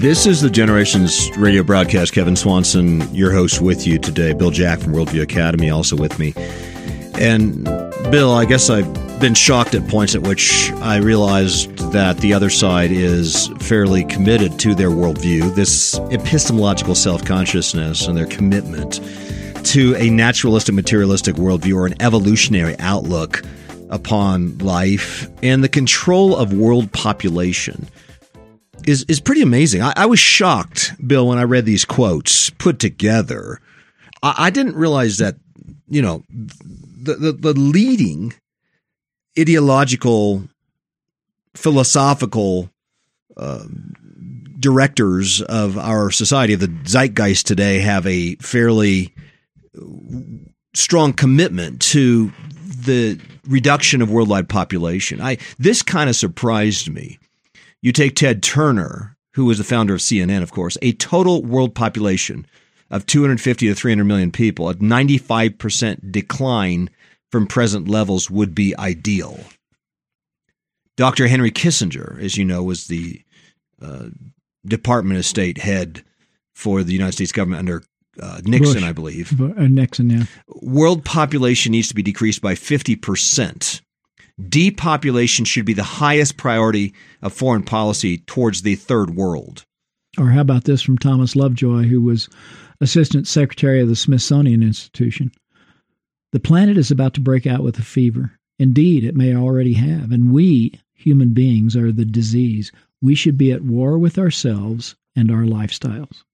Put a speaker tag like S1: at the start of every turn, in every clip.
S1: This is the Generations radio broadcast. Kevin Swanson, your host, with you today. Bill Jack from Worldview Academy also with me. And Bill, I guess I've been shocked at points at which I realized that the other side is fairly committed to their worldview, this epistemological self-consciousness and their commitment to a naturalistic, materialistic worldview or an evolutionary outlook upon life and the control of world population is pretty amazing. I was shocked, Bill, when I read these quotes put together. I didn't realize that, you know, the leading ideological, philosophical directors of our society, of the zeitgeist today, have a fairly strong commitment to the reduction of worldwide population. This kind of surprised me. You take Ted Turner, who was the founder of CNN, of course, a total world population of 250 to 300 million people, a 95% decline from present levels would be ideal. Dr. Henry Kissinger, as you know, was the Department of State head for the United States government under Nixon, Bush, I believe.
S2: Nixon, yeah.
S1: World population needs to be decreased by 50%. Depopulation should be the highest priority of foreign policy towards the third world.
S2: Or how about this from Thomas Lovejoy, who was Assistant Secretary of the Smithsonian Institution? The planet is about to break out with a fever. Indeed, it may already have. And we, human beings, are the disease. We should be at war with ourselves and our lifestyles.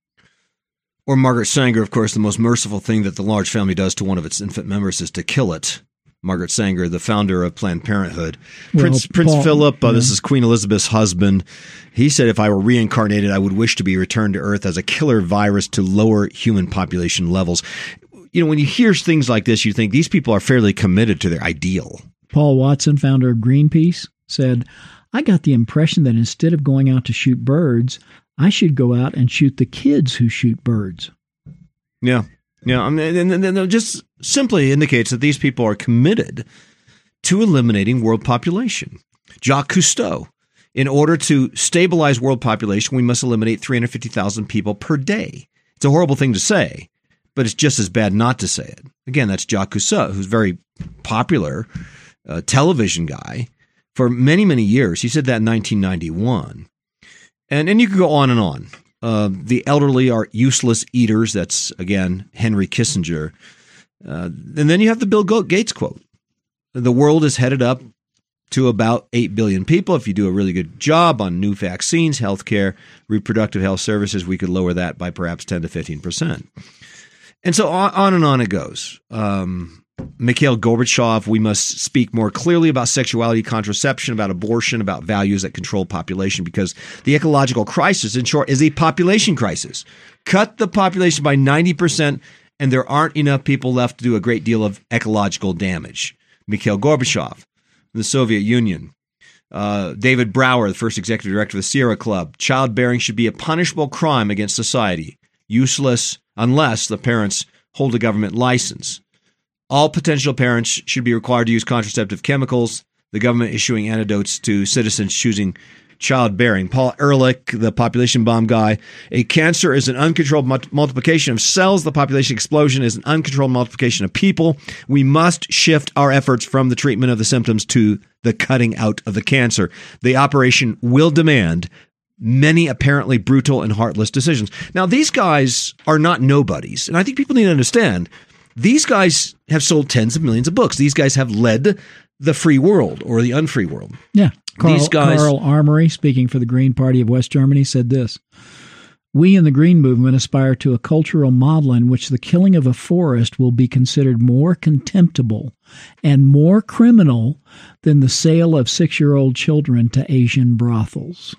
S1: Or Margaret Sanger, of course, the most merciful thing that the large family does to one of its infant members is to kill it. Margaret Sanger, the founder of Planned Parenthood. Prince Philip, this is Queen Elizabeth's husband. He said, if I were reincarnated, I would wish to be returned to Earth as a killer virus to lower human population levels. You know, when you hear things like this, you think these people are fairly committed to their ideal.
S2: Paul Watson, founder of Greenpeace, said, I got the impression that instead of going out to shoot birds, I should go out and shoot the kids who shoot birds.
S1: Yeah. Yeah, I mean, and it just simply indicates that these people are committed to eliminating world population. Jacques Cousteau, in order to stabilize world population, we must eliminate 350,000 people per day. It's a horrible thing to say, but it's just as bad not to say it. Again, that's Jacques Cousteau, who's a very popular television guy for many, many years. He said that in 1991. And you could go on and on. The elderly are useless eaters. That's, again, Henry Kissinger. And then you have the Bill Gates quote. The world is headed up to about 8 billion people. If you do a really good job on new vaccines, healthcare, reproductive health services, we could lower that by perhaps 10 to 15%. And so on and on it goes. Mikhail Gorbachev, we must speak more clearly about sexuality, contraception, about abortion, about values that control population, because the ecological crisis, in short, is a population crisis. Cut the population by 90%, and there aren't enough people left to do a great deal of ecological damage. Mikhail Gorbachev, the Soviet Union. David Brower, the first executive director of the Sierra Club. Childbearing should be a punishable crime against society, useless unless the parents hold a government license. All potential parents should be required to use contraceptive chemicals, the government issuing antidotes to citizens choosing childbearing. Paul Ehrlich, the population bomb guy, a cancer is an uncontrolled multiplication of cells. The population explosion is an uncontrolled multiplication of people. We must shift our efforts from the treatment of the symptoms to the cutting out of the cancer. The operation will demand many apparently brutal and heartless decisions. Now, these guys are not nobodies, and I think people need to understand these guys have sold tens of millions of books. These guys have led the free world or the unfree world.
S2: Yeah. Carl Armory, speaking for the Green Party of West Germany, said this: we in the Green Movement aspire to a cultural model in which the killing of a forest will be considered more contemptible and more criminal than the sale of 6-year-old children to Asian brothels.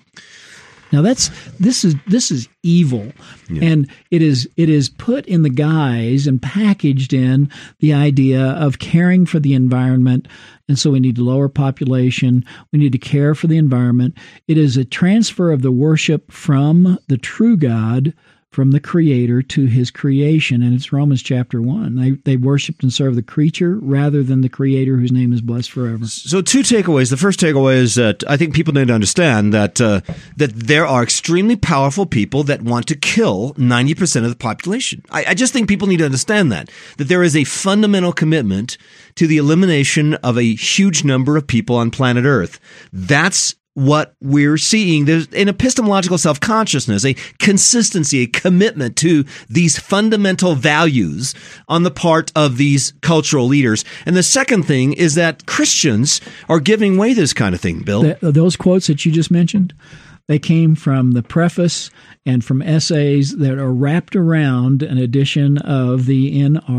S2: Now this is evil, yeah. And it is put in the guise and packaged in the idea of caring for the environment, and so we need to lower population. We need to care for the environment. It is a transfer of the worship from the true God, from the Creator to His creation, and it's Romans chapter 1. They worshiped and served the creature rather than the Creator, whose name is blessed forever.
S1: So 2 takeaways. The first takeaway is that I think people need to understand that that there are extremely powerful people that want to kill 90% of the population. I just think people need to understand that there is a fundamental commitment to the elimination of a huge number of people on planet Earth. That's what we're seeing. There's an epistemological self-consciousness, a consistency, a commitment to these fundamental values on the part of these cultural leaders. And the second thing is that Christians are giving way to this kind of thing, Bill.
S2: Those quotes that you just mentioned, they came from the preface and from essays that are wrapped around an edition of the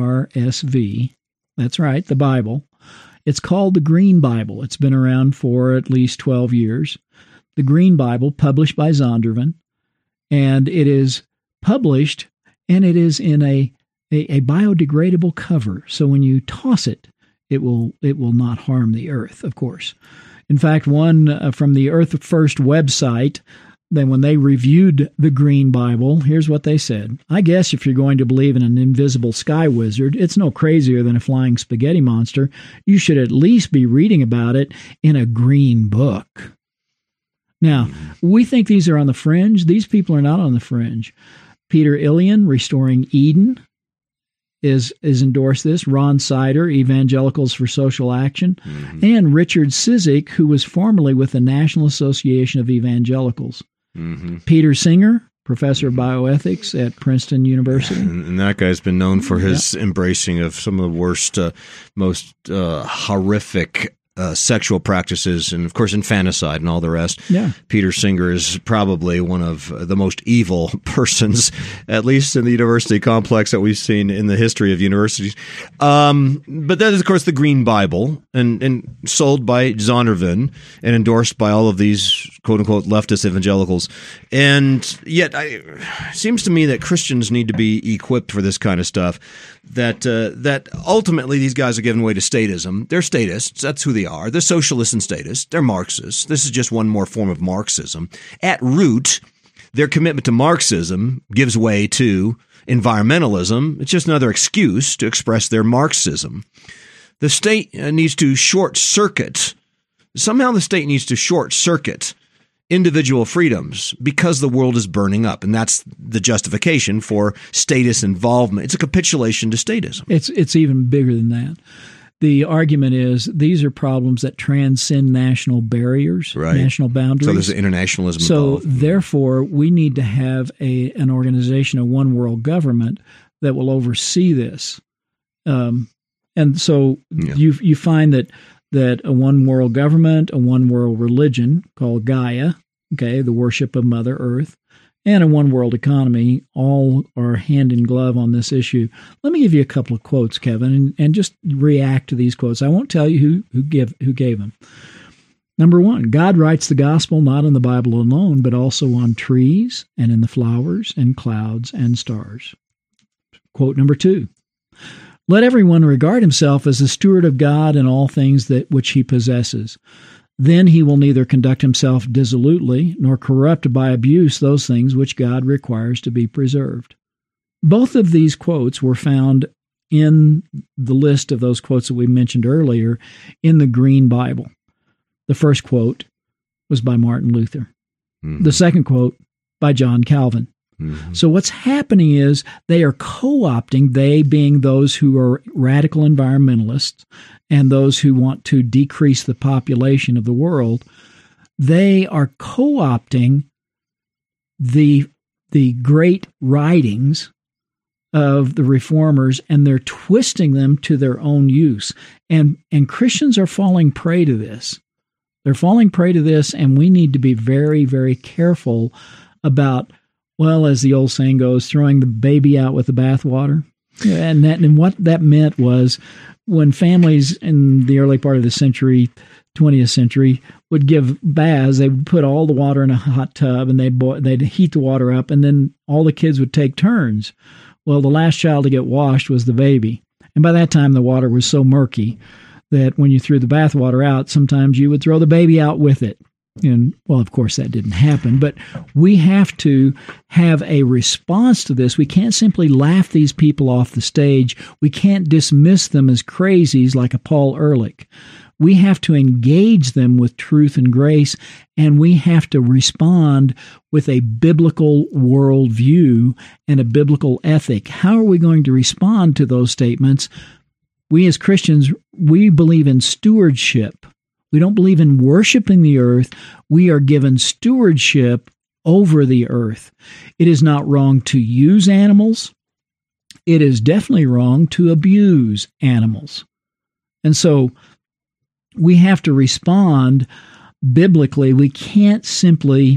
S2: NRSV. That's right, the Bible. It's called the Green Bible. It's been around for at least 12 years. The Green Bible, published by Zondervan, and it is published, and it is in a biodegradable cover. So when you toss it, it will not harm the earth, of course. In fact, one from the Earth First website, then when they reviewed the Green Bible, here's what they said. I guess if you're going to believe in an invisible sky wizard, it's no crazier than a flying spaghetti monster. You should at least be reading about it in a green book. Now, we think these are on the fringe. These people are not on the fringe. Peter Illian, Restoring Eden, is endorsed this. Ron Sider, Evangelicals for Social Action, and Richard Cizik, who was formerly with the National Association of Evangelicals. Peter Singer, professor of bioethics at Princeton University.
S1: And that guy's been known for his embracing of some of the worst, most horrific sexual practices, and of course infanticide and all the rest.
S2: Yeah. Peter
S1: Singer is probably one of the most evil persons, at least in the university complex, that we've seen in the history of universities. But that is, of course, the Green Bible, and sold by Zondervan and endorsed by all of these quote-unquote leftist evangelicals. And yet it seems to me that Christians need to be equipped for this kind of stuff, that ultimately these guys are giving way to statism. They're statists. That's who they are. They're socialists and statists. They're Marxists. This is just one more form of Marxism. At root, their commitment to Marxism gives way to environmentalism. It's just another excuse to express their Marxism. The state needs to short-circuit. Somehow the state needs to short-circuit individual freedoms because the world is burning up, and that's the justification for statist involvement. It's a capitulation to statism.
S2: It's even bigger than that. The argument is these are problems that transcend national barriers, national boundaries.
S1: So there's internationalism
S2: involved.
S1: So
S2: therefore, we need to have an organization, a one world government that will oversee this. And so you find that a one world government, a one world religion called Gaia, the worship of Mother Earth, and a one world economy all are hand in glove on this issue. Let me give you a couple of quotes, Kevin, and just react to these quotes. I won't tell you who gave them. Number one, God writes the gospel not in the Bible alone, but also on trees and in the flowers and clouds and stars. Quote number two, let everyone regard himself as a steward of God in all things which he possesses. Then he will neither conduct himself dissolutely nor corrupt by abuse those things which God requires to be preserved. Both of these quotes were found in the list of those quotes that we mentioned earlier in the Green Bible. The first quote was by Martin Luther. The second quote by John Calvin. So what's happening is they are co-opting, they being those who are radical environmentalists and those who want to decrease the population of the world, they are co-opting the great writings of the reformers, and they're twisting them to their own use. And Christians are falling prey to this. They're falling prey to this, and we need to be very, very careful about, well, as the old saying goes, throwing the baby out with the bathwater. And what that meant was when families in the early part of the century, 20th century, would give baths, they would put all the water in a hot tub and they'd heat the water up, and then all the kids would take turns. Well, the last child to get washed was the baby. And by that time, the water was so murky that when you threw the bath water out, sometimes you would throw the baby out with it. And, well, of course, that didn't happen, but we have to have a response to this. We can't simply laugh these people off the stage. We can't dismiss them as crazies like a Paul Ehrlich. We have to engage them with truth and grace, and we have to respond with a biblical worldview and a biblical ethic. How are we going to respond to those statements? We as Christians, we believe in stewardship. We don't believe in worshiping the earth. We are given stewardship over the earth. It is not wrong to use animals. It is definitely wrong to abuse animals. And so we have to respond biblically. We can't simply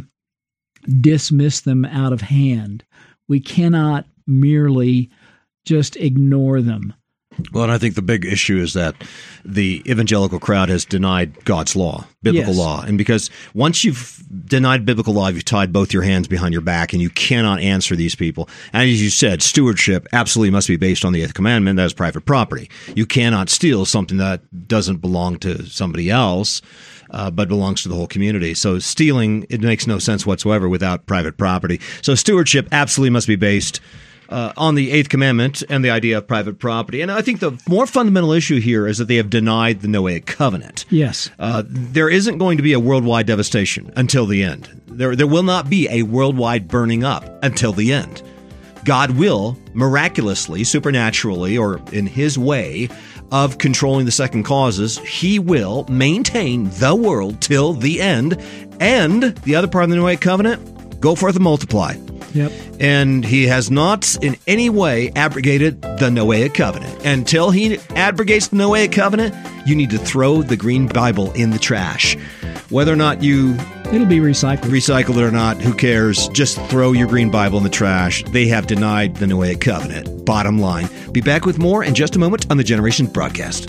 S2: dismiss them out of hand. We cannot merely just ignore them.
S1: Well, and I think the big issue is that the evangelical crowd has denied God's law, biblical law. And because once you've denied biblical law, you've tied both your hands behind your back, and you cannot answer these people. And as you said, stewardship absolutely must be based on the eighth commandment. That is private property. You cannot steal something that doesn't belong to somebody else, but belongs to the whole community. So stealing, it makes no sense whatsoever without private property. So stewardship absolutely must be based on the eighth commandment and the idea of private property. And I think the more fundamental issue here is that they have denied the Noahic covenant.
S2: Yes.
S1: There isn't going to be a worldwide devastation until the end. There will not be a worldwide burning up until the end. God will miraculously, supernaturally, or in his way of controlling the second causes, he will maintain the world till the end. And the other part of the Noahic covenant, go forth and multiply.
S2: Yep.
S1: And he has not in any way abrogated the Noahic covenant. Until he abrogates the Noahic covenant, you need to throw the Green Bible in the trash. Whether or not
S2: it'll be recycled
S1: it or not, who cares? Just throw your Green Bible in the trash. They have denied the Noahic covenant. Bottom line. Be back with more in just a moment on the Generations broadcast.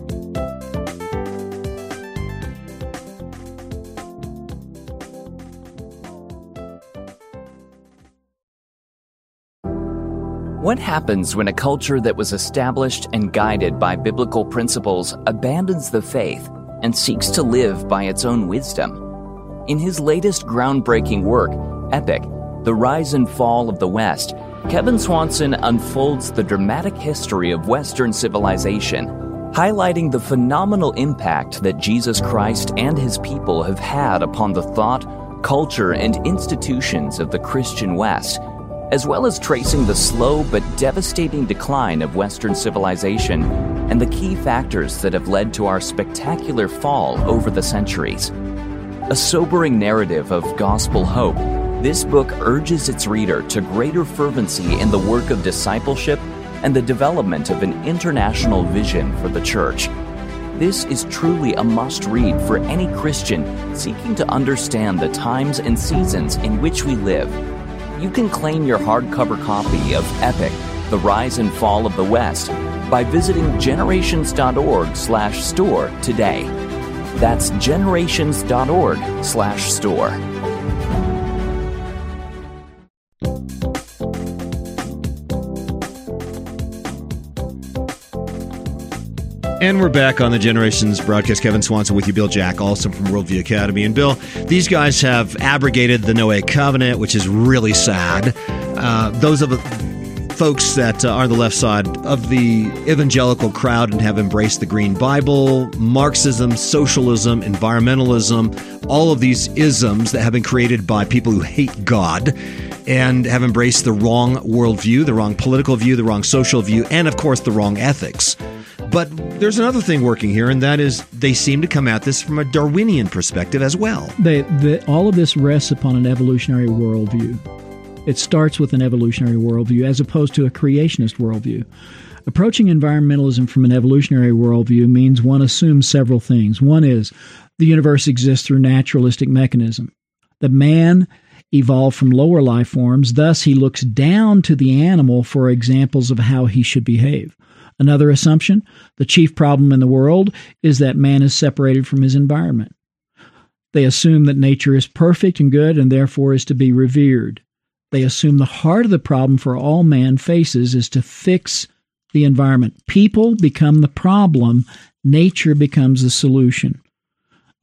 S3: What happens when a culture that was established and guided by biblical principles abandons the faith and seeks to live by its own wisdom? In his latest groundbreaking work, Epic, The Rise and Fall of the West, Kevin Swanson unfolds the dramatic history of Western civilization, highlighting the phenomenal impact that Jesus Christ and his people have had upon the thought, culture, and institutions of the Christian West, as well as tracing the slow but devastating decline of Western civilization and the key factors that have led to our spectacular fall over the centuries. A sobering narrative of gospel hope, this book urges its reader to greater fervency in the work of discipleship and the development of an international vision for the church. This is truly a must-read for any Christian seeking to understand the times and seasons in which we live. You can claim your hardcover copy of Epic, The Rise and Fall of the West by visiting generations.org/store today. That's generations.org/store.
S1: And we're back on the Generations broadcast. Kevin Swanson with you, Bill Jack, also from Worldview Academy. And Bill, these guys have abrogated the Noahic covenant, which is really sad. Those are the folks that are on the left side of the evangelical crowd and have embraced the Green Bible, Marxism, socialism, environmentalism, all of these isms that have been created by people who hate God and have embraced the wrong worldview, the wrong political view, the wrong social view, and, of course, the wrong ethics. But there's another thing working here, and that is they seem to come at this from a Darwinian perspective as well.
S2: All of this rests upon an evolutionary worldview. It starts with an evolutionary worldview as opposed to a creationist worldview. Approaching environmentalism from an evolutionary worldview means one assumes several things. One is the universe exists through naturalistic mechanism. The man evolved from lower life forms, thus he looks down to the animal for examples of how he should behave. Another assumption, the chief problem in the world is that man is separated from his environment. They assume that nature is perfect and good and therefore is to be revered. They assume the heart of the problem for all man faces is to fix the environment. People become the problem, nature becomes the solution.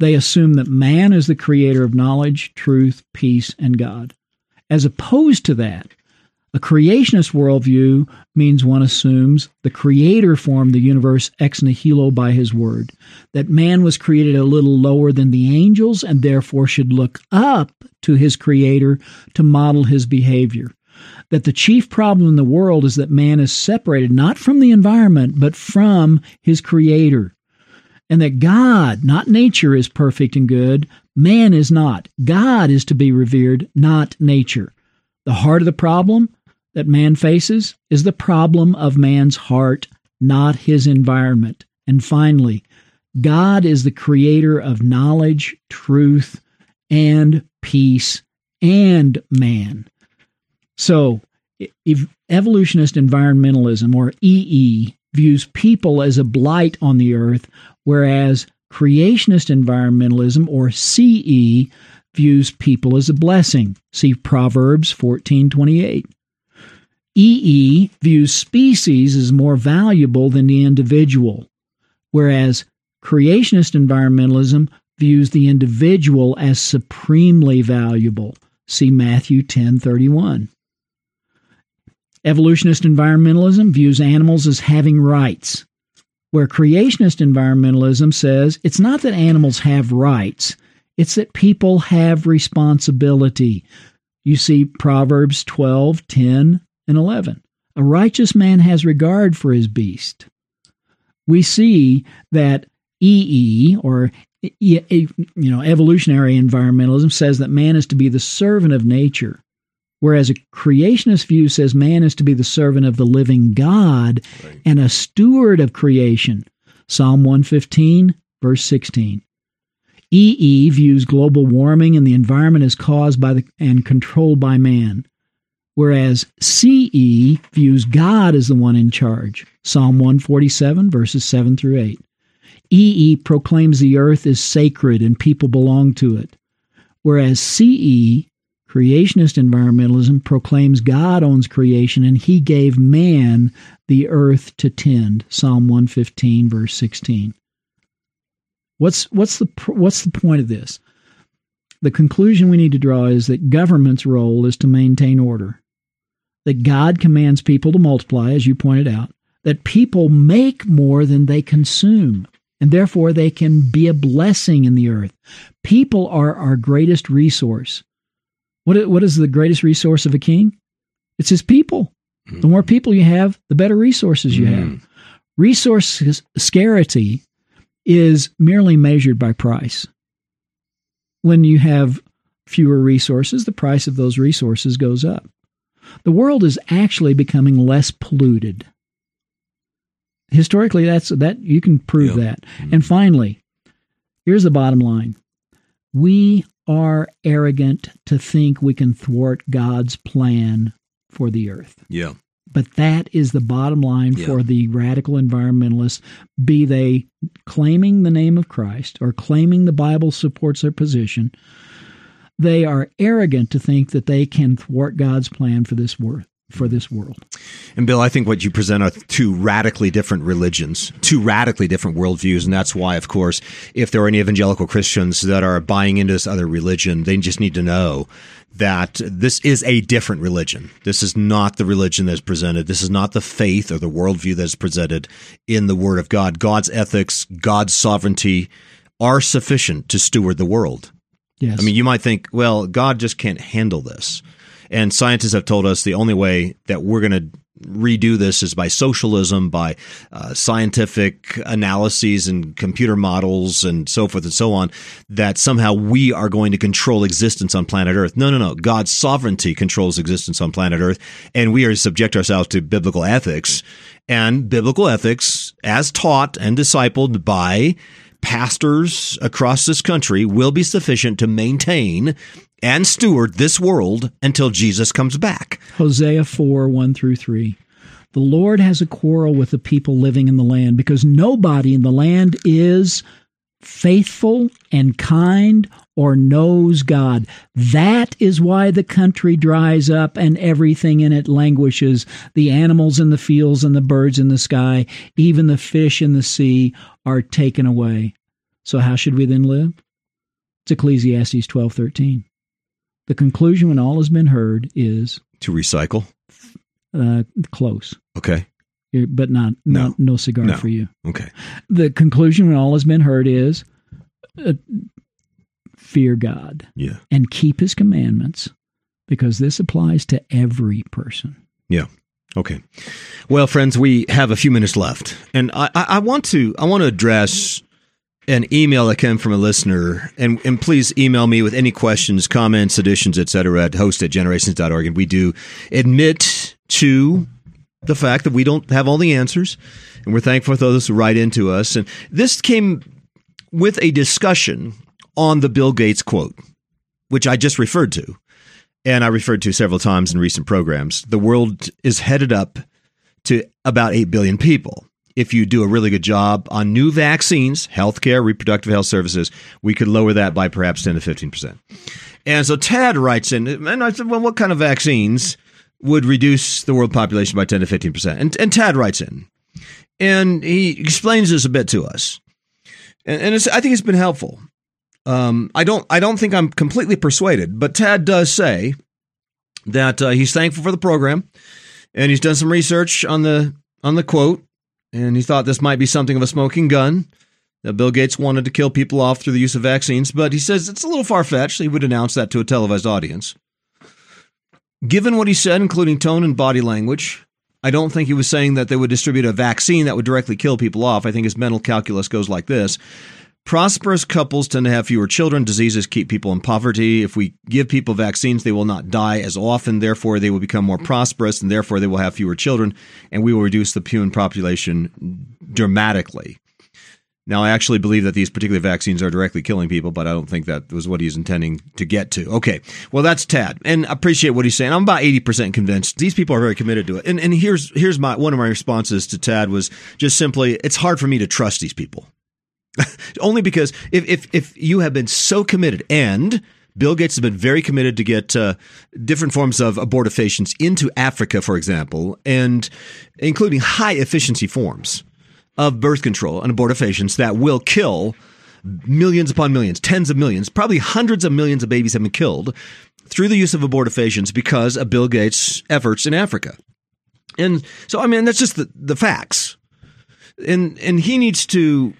S2: They assume that man is the creator of knowledge, truth, peace, and God. As opposed to that, a creationist worldview means one assumes the Creator formed the universe ex nihilo by His word, that man was created a little lower than the angels and therefore should look up to his Creator to model his behavior, that the chief problem in the world is that man is separated not from the environment but from his Creator, and that God, not nature, is perfect and good. Man is not. God is to be revered, not nature. The heart of the problem that man faces is the problem of man's heart, not his environment. And finally, God is the creator of knowledge, truth, and peace, and man. So, if evolutionist environmentalism, or EE, views people as a blight on the earth, whereas creationist environmentalism, or CE, views people as a blessing. See Proverbs 14:28. EE views species as more valuable than the individual, whereas creationist environmentalism views the individual as supremely valuable. See Matthew 10:31. Evolutionist environmentalism views animals as having rights, where creationist environmentalism says it's not that animals have rights, it's that people have responsibility. You see Proverbs 12:10 and 11. A righteous man has regard for his beast. We see that EE, or evolutionary environmentalism, says that man is to be the servant of nature, whereas a creationist view says man is to be the servant of the living God and a steward of creation. Psalm 115, verse 16. EE views global warming and the environment as caused by and controlled by man, whereas CE views God as the one in charge. Psalm 147, verses 7 through 8. EE proclaims the earth is sacred and people belong to it, whereas CE, creationist environmentalism, proclaims God owns creation and He gave man the earth to tend. Psalm 115, verse 16. What's the point of this? The conclusion we need to draw is that government's role is to maintain order, that God commands people to multiply, as you pointed out, that people make more than they consume, and therefore they can be a blessing in the earth. People are our greatest resource. What is the greatest resource of a king? It's his people. The more people you have, the better resources you have. Resource scarcity is merely measured by price. When you have fewer resources, the price of those resources goes up. The world is actually becoming less polluted. Historically, that you can prove that. And finally, here's the bottom line. We are arrogant to think we can thwart God's plan for the earth.
S1: Yeah.
S2: But that is the bottom line for the radical environmentalists, be they claiming the name of Christ or claiming the Bible supports their position. They are arrogant to think that they can thwart God's plan for this world.
S1: And Bill, I think what you present are two radically different religions, two radically different worldviews, and that's why, of course, if there are any evangelical Christians that are buying into this other religion, they just need to know that this is a different religion. This is not the religion that's presented. This is not the faith or the worldview that's presented in the Word of God. God's ethics, God's sovereignty are sufficient to steward the world.
S2: Yes.
S1: I mean, you might think, well, God just can't handle this. And scientists have told us the only way that we're going to redo this is by socialism, by scientific analyses and computer models and so forth and so on, that somehow we are going to control existence on planet Earth. No. God's sovereignty controls existence on planet Earth, and we are to subject ourselves to biblical ethics. And biblical ethics, as taught and discipled by pastors across this country, will be sufficient to maintain and steward this world until Jesus comes back.
S2: Hosea 4, 1 through 3. The Lord has a quarrel with the people living in the land because nobody in the land is faithful and kind or knows God. That is why the country dries up and everything in it languishes. The animals in the fields and the birds in the sky, even the fish in the sea are taken away. So how should we then live? It's Ecclesiastes 12:13. The conclusion when all has been heard is
S1: to recycle.
S2: Close.
S1: Okay.
S2: But no cigar for you.
S1: Okay.
S2: The conclusion when all has been heard is fear God.
S1: Yeah.
S2: And keep his commandments, because this applies to every person.
S1: Yeah. Okay. Well, friends, we have a few minutes left, and I want to address an email that came from a listener, and please email me with any questions, comments, additions, etc. at host@generations.org. And we do admit to the fact that we don't have all the answers, and we're thankful for those who write into us. And this came with a discussion on the Bill Gates quote, which I just referred to, and I referred to several times in recent programs. The world is headed up to about 8 billion people. If you do a really good job on new vaccines, healthcare, reproductive health services, we could lower that by perhaps 10 to 15%. And so Tad writes in, and I said, well, what kind of vaccines would reduce the world population by 10 to 15%? And Tad writes in, and he explains this a bit to us. And I think it's been helpful. I don't think I'm completely persuaded, but Tad does say that he's thankful for the program, and he's done some research on the quote, and he thought this might be something of a smoking gun, that Bill Gates wanted to kill people off through the use of vaccines, but he says it's a little far-fetched. He would announce that to a televised audience. Given what he said, including tone and body language, I don't think he was saying that they would distribute a vaccine that would directly kill people off. I think his mental calculus goes like this. Prosperous couples tend to have fewer children. Diseases keep people in poverty. If we give people vaccines, they will not die as often. Therefore, they will become more prosperous, and therefore they will have fewer children, and we will reduce the human population dramatically. Now, I actually believe that these particular vaccines are directly killing people, but I don't think that was what he's intending to get to. Okay, well, that's Tad, and I appreciate what he's saying. I'm about 80% convinced. These people are very committed to it. And here's one of my responses to Tad was just simply, it's hard for me to trust these people. Only because if you have been so committed, and Bill Gates has been very committed to get different forms of abortifacients into Africa, for example, and including high efficiency forms of birth control and abortifacients that will kill millions upon millions, tens of millions, probably hundreds of millions of babies have been killed through the use of abortifacients because of Bill Gates' efforts in Africa. And so, I mean, that's just the facts. And he needs to...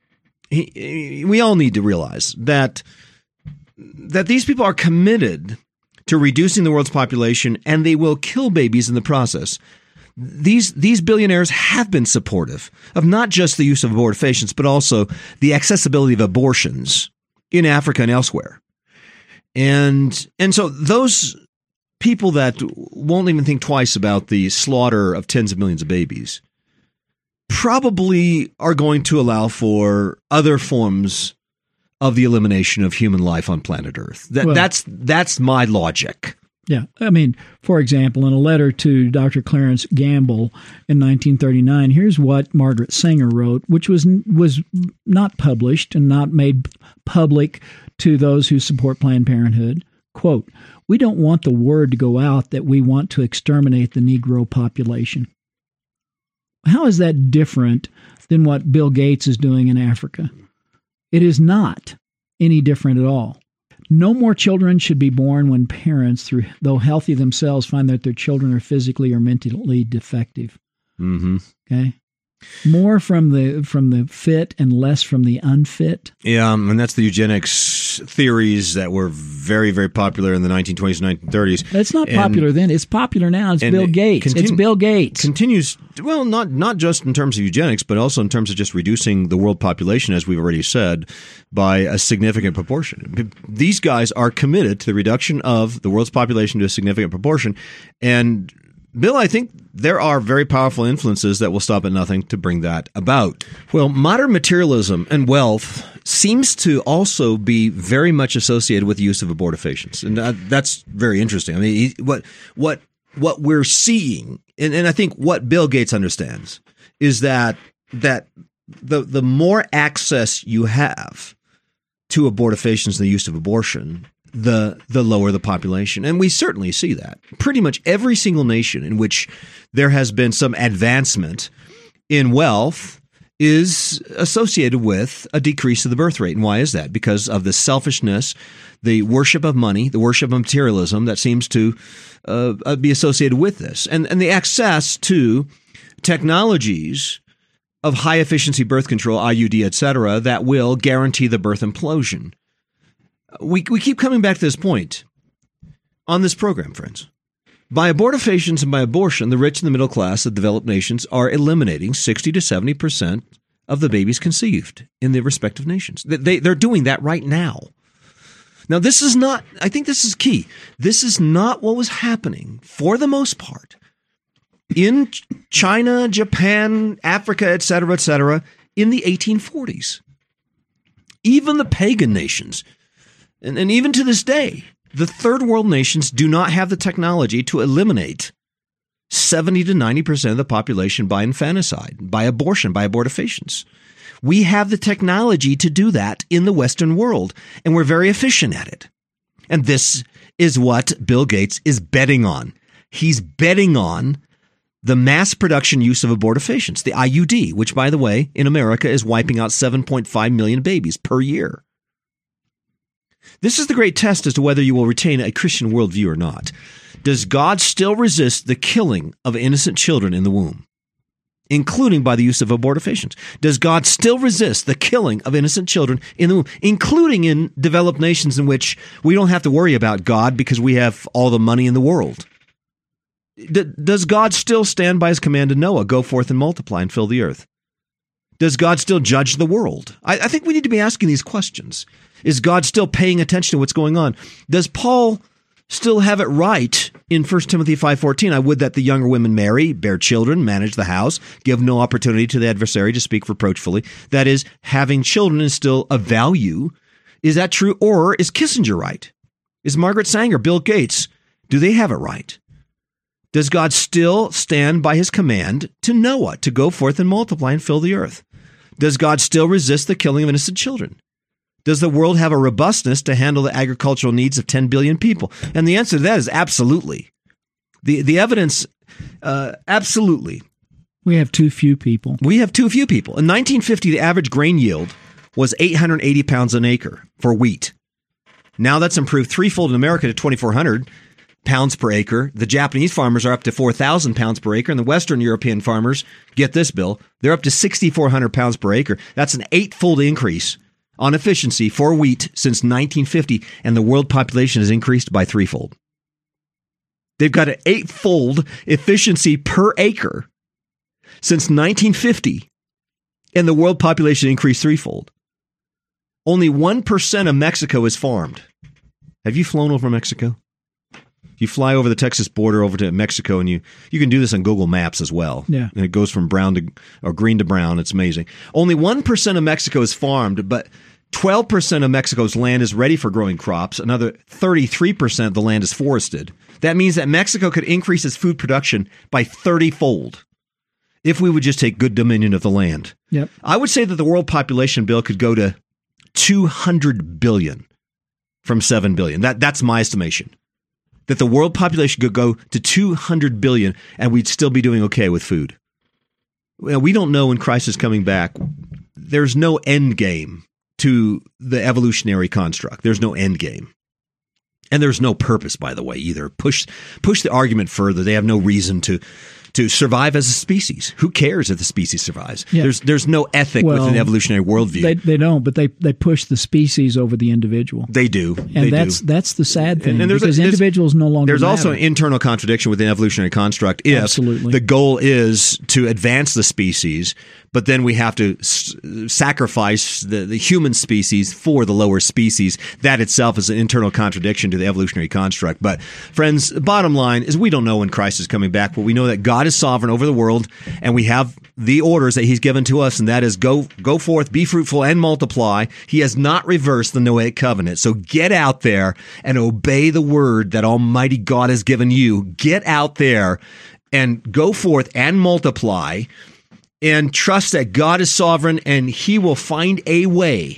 S1: we all need to realize that these people are committed to reducing the world's population, and they will kill babies in the process. These billionaires have been supportive of not just the use of abortifacients, but also the accessibility of abortions in Africa and elsewhere. And so those people that won't even think twice about the slaughter of tens of millions of babies probably are going to allow for other forms of the elimination of human life on planet Earth. That's my logic.
S2: Yeah. I mean, for example, in a letter to Dr. Clarence Gamble in 1939, here's what Margaret Sanger wrote, which was not published and not made public to those who support Planned Parenthood. Quote, "We don't want the word to go out that we want to exterminate the Negro population." How is that different than what Bill Gates is doing in Africa? It is not any different at all. No more children should be born when parents, though healthy themselves, find that their children are physically or mentally defective.
S1: Mm-hmm.
S2: Okay? More from the fit and less from the unfit.
S1: Yeah, and that's the eugenics theories that were very, very popular in the 1920s and 1930s.
S2: It's not popular then. It's popular now. It's Bill Gates. It's Bill Gates.
S1: Continues, well, not just in terms of eugenics, but also in terms of just reducing the world population, as we've already said, by a significant proportion. These guys are committed to the reduction of the world's population to a significant proportion. And Bill, I think there are very powerful influences that will stop at nothing to bring that about. Well, modern materialism and wealth seems to also be very much associated with the use of abortifacients, and that's very interesting. I mean, what we're seeing, and I think what Bill Gates understands is that the more access you have to abortifacients and the use of abortion, the lower the population. And we certainly see that. Pretty much every single nation in which there has been some advancement in wealth is associated with a decrease of the birth rate. And why is that? Because of the selfishness, the worship of money, the worship of materialism that seems to be associated with this. And the access to technologies of high efficiency birth control, IUD, etc., that will guarantee the birth implosion. We keep coming back to this point on this program, friends. By abortifacients and by abortion, the rich and the middle class of developed nations are eliminating 60 to 70% of the babies conceived in their respective nations. They're doing that right now. Now, this is not, I think this is key. This is not what was happening, for the most part, in China, Japan, Africa, et cetera, in the 1840s. Even the pagan nations, and even to this day, the third world nations do not have the technology to eliminate 70 to 90% of the population by infanticide, by abortion, by abortifacients. We have the technology to do that in the Western world, and we're very efficient at it. And this is what Bill Gates is betting on. He's betting on the mass production use of abortifacients, the IUD, which, by the way, in America is wiping out 7.5 million babies per year. This is the great test as to whether you will retain a Christian worldview or not. Does God still resist the killing of innocent children in the womb, including by the use of abortifacients? Does God still resist the killing of innocent children in the womb, including in developed nations in which we don't have to worry about God because we have all the money in the world? Does God still stand by his command to Noah, go forth and multiply and fill the earth? Does God still judge the world? I think we need to be asking these questions. Is God still paying attention to what's going on? Does Paul still have it right in 1 Timothy 5:14? I would that the younger women marry, bear children, manage the house, give no opportunity to the adversary to speak reproachfully. That is, having children is still a value. Is that true? Or is Kissinger right? Is Margaret Sanger, Bill Gates, do they have it right? Does God still stand by his command to Noah to go forth and multiply and fill the earth? Does God still resist the killing of innocent children? Does the world have a robustness to handle the agricultural needs of 10 billion people? And the answer to that is absolutely. The evidence, absolutely.
S2: We have too few people.
S1: We have too few people. In 1950, the average grain yield was 880 pounds an acre for wheat. Now that's improved threefold in America to 2,400 pounds per acre. The Japanese farmers are up to 4,000 pounds per acre, and the Western European farmers, get this, Bill, they're up to 6,400 pounds per acre. That's an eightfold increase on efficiency for wheat since 1950, and the world population has increased by threefold. They've got an eightfold efficiency per acre since 1950, and the world population increased threefold. Only 1% of Mexico is farmed. Have you flown over Mexico? You fly over the Texas border over to Mexico, and you can do this on Google Maps as well.
S2: Yeah.
S1: And it goes from green to brown. It's amazing. Only 1% of Mexico is farmed, but 12% of Mexico's land is ready for growing crops. Another 33% of the land is forested. That means that Mexico could increase its food production by 30-fold if we would just take good dominion of the land.
S2: Yep.
S1: I would say that the world population, Bill, could go to 200 billion from 7 billion. That's my estimation. That the world population could go to 200 billion and we'd still be doing okay with food. Well, we don't know when Christ is coming back. There's no end game to the evolutionary construct. There's no end game. And there's no purpose, by the way, either. Push the argument further. They have no reason to survive as a species. Who cares if the species survives? Yeah. There's no ethic within the evolutionary worldview.
S2: They don't, but they push the species over the individual.
S1: They do.
S2: And that's the sad thing, because individuals no longer
S1: There's
S2: matter.
S1: also an internal contradiction within evolutionary construct if
S2: Absolutely.
S1: The goal is to advance the species, but then we have to sacrifice the human species for the lower species. That itself is an internal contradiction to the evolutionary construct. But friends, the bottom line is we don't know when Christ is coming back, but we know that God is sovereign over the world, and we have the orders that he's given to us, and that is go forth, be fruitful, and multiply. He has not reversed the Noahic covenant. So get out there and obey the word that Almighty God has given you. Get out there and go forth and multiply, and trust that God is sovereign, and he will find a way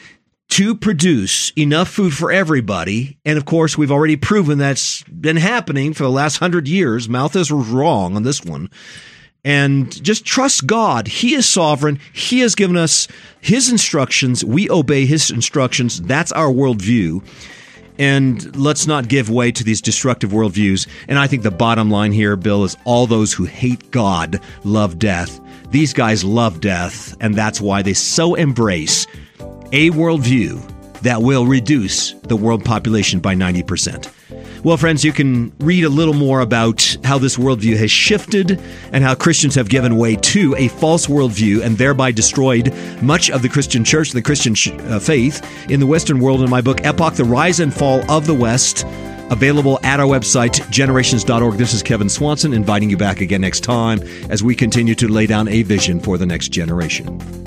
S1: to produce enough food for everybody. And of course, we've already proven that's been happening for the last 100 years. Malthus was wrong on this one. and just trust God. He is sovereign. He has given us His instructions. We obey His instructions. That's our worldview. And let's not give way to these destructive worldviews. And I think the bottom line here, Bill, is all those who hate God love death. These guys love death, and that's why they so embrace a worldview that will reduce the world population by 90%. Well, friends, you can read a little more about how this worldview has shifted and how Christians have given way to a false worldview and thereby destroyed much of the Christian church, the Christian faith in the Western world in my book, Epoch, The Rise and Fall of the West, available at our website, generations.org. This is Kevin Swanson inviting you back again next time as we continue to lay down a vision for the next generation.